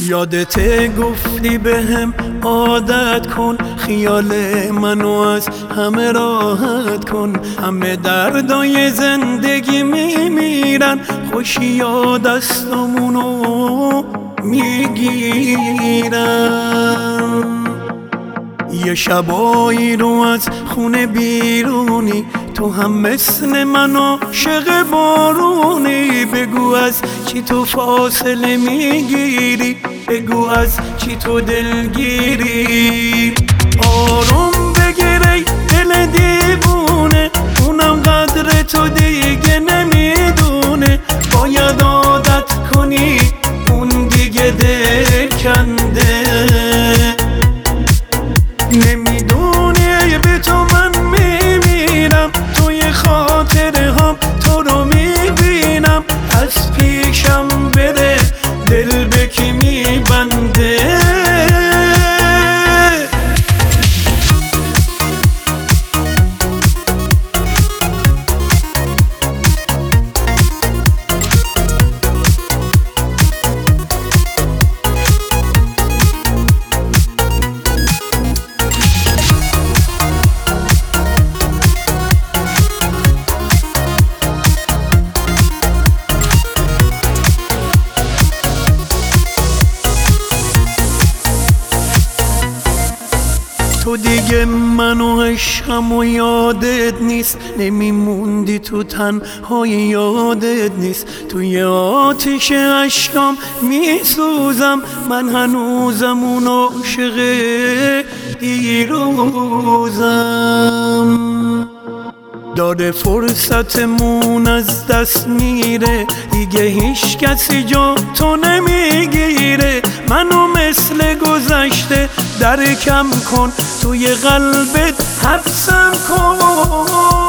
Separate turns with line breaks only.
یادت گفتی بهم عادت کن، خیال منو از همه راحت کن. همه دردای زندگی میمیرن، خوشی یا دستمونو میگیرن. یه شبایی رو از خونه بیرونی، تو هم مثل من عاشق بارونی. بگو از چی تو فاصله میگیری، بگو از چی تو دلگیری. آروم بگیری دل دیوونه، اونم قدر تو دیگه نمیدونه. باید عادت کنی اون دیگه دل کنده. نمیدونی به تو من میمیرم، توی خاطره هم تو رو میبینم. از پیشم بره دل به کی میبنده. تو دیگه منو عشقم و یادت نیست، نمیموندی تو تنهای یادت نیست. توی آتش عشقم میسوزم، من هنوزم اون عاشق دیروزم. داره فرصتمون از دست میره، دیگه هیچ کسی جا تو نمیگیره. منو مثل گذشته درکم کن، توی قلبت حبسم کن.